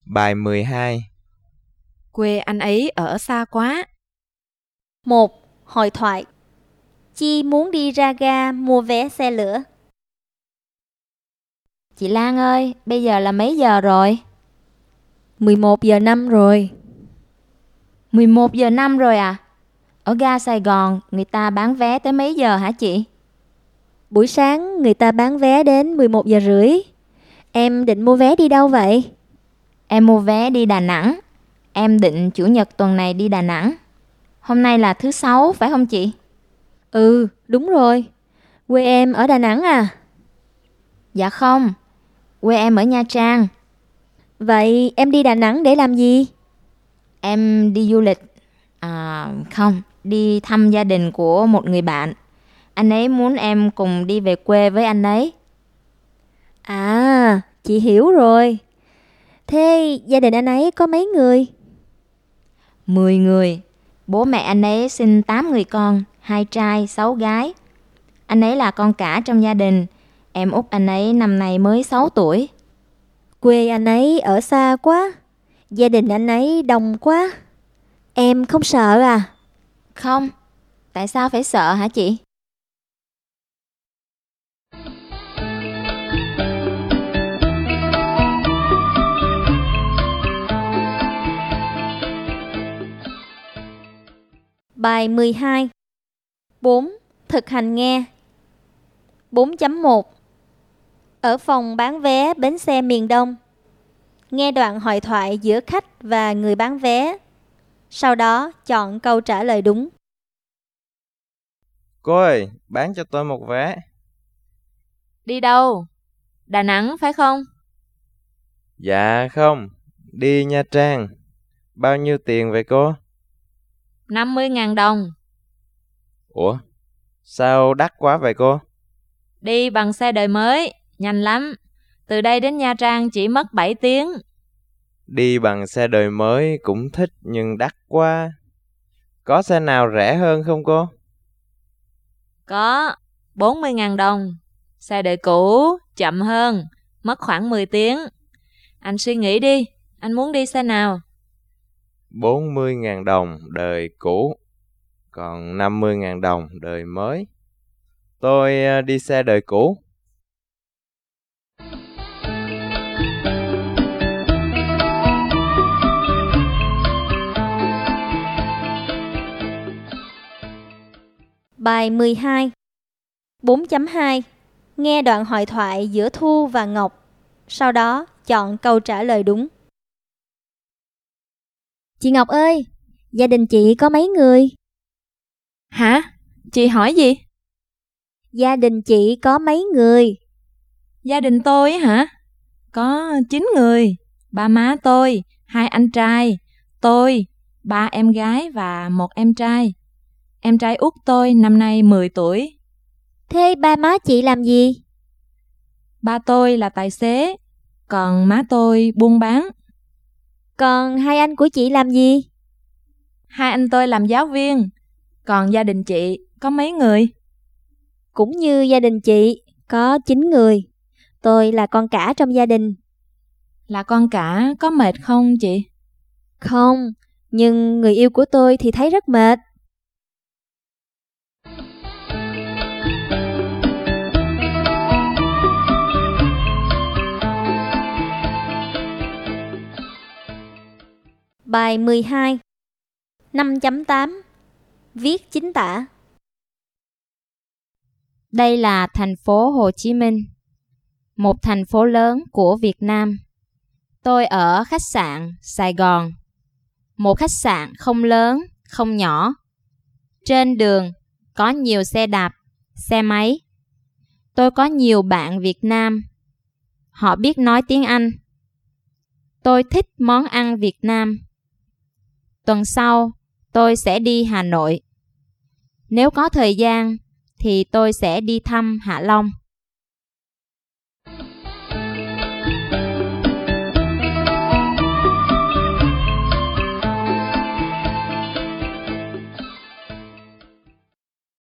Bài 12. Quê anh ấy ở xa quá. 1. Hội thoại. Chi muốn đi ra ga mua vé xe lửa. Chị Lan ơi, bây giờ là mấy giờ rồi? 11 giờ 5 rồi. 11 giờ 5 rồi à? Ở ga Sài Gòn, người ta bán vé tới mấy giờ hả chị? Buổi sáng người ta bán vé đến 11 giờ rưỡi. Em định mua vé đi đâu vậy? Em mua vé đi Đà Nẵng. Em định Chủ nhật tuần này đi Đà Nẵng. Hôm nay là thứ Sáu, phải không chị? Ừ, đúng rồi. Quê em ở Đà Nẵng à? Dạ không, quê em ở Nha Trang. Vậy em đi Đà Nẵng để làm gì? Em đi du lịch. Không, đi thăm gia đình của một người bạn. Anh ấy muốn em cùng đi về quê với anh ấy. À, chị hiểu rồi. Thế gia đình anh ấy có mấy người? 10 người. Bố mẹ anh ấy sinh 8 người con, 2 trai, 6 gái. Anh ấy là con cả trong gia đình. Em út anh ấy năm nay mới 6 tuổi. Quê anh ấy ở xa quá. Gia đình anh ấy đông quá. Em không sợ à? Không, tại sao phải sợ hả chị? Bài 12. 4. Thực hành nghe. 4.1. Ở phòng bán vé bến xe miền Đông. Nghe đoạn hội thoại giữa khách và người bán vé. Sau đó chọn câu trả lời đúng. Cô ơi, bán cho tôi một vé. Đi đâu? Đà Nẵng phải không? Dạ không, đi Nha Trang. Bao nhiêu tiền vậy cô? 50.000 đồng. Ủa, sao đắt quá vậy cô? Đi bằng xe đời mới, nhanh lắm. Từ đây đến Nha Trang chỉ mất 7 tiếng. Đi bằng xe đời mới cũng thích nhưng đắt quá. Có xe nào rẻ hơn không cô? Có 40.000 đồng. Xe đời cũ, chậm hơn, mất khoảng 10 tiếng. Anh suy nghĩ đi, anh muốn đi xe nào? 40.000 đồng đời cũ, còn 50.000 đồng đời mới. Tôi đi xe đời cũ. Bài 12. 4.2. Nghe đoạn hội thoại giữa Thu và Ngọc. Sau đó chọn câu trả lời đúng. Chị Ngọc ơi, gia đình chị có mấy người? Hả? Chị hỏi gì? Gia đình chị có mấy người? Gia đình tôi hả? Có 9 người. Ba má tôi, 2 anh trai, tôi, 3 em gái và 1 em trai. Em trai út tôi năm nay 10 tuổi. Thế ba má chị làm gì? Ba tôi là tài xế, còn má tôi buôn bán. Còn hai anh của chị làm gì? 2 anh tôi làm giáo viên. Còn gia đình chị có mấy người? Cũng như gia đình chị, có 9 người. Tôi là con cả trong gia đình. Là con cả có mệt không chị? Không, nhưng người yêu của tôi thì thấy rất mệt. Bài 12. 5.8. Viết chính tả. Đây là thành phố Hồ Chí Minh, một thành phố lớn của Việt Nam. Tôi ở khách sạn Sài Gòn, một khách sạn không lớn, không nhỏ. Trên đường có nhiều xe đạp, xe máy. Tôi có nhiều bạn Việt Nam. Họ biết nói tiếng Anh. Tôi thích món ăn Việt Nam. Tuần sau, tôi sẽ đi Hà Nội. Nếu có thời gian, thì tôi sẽ đi thăm Hạ Long.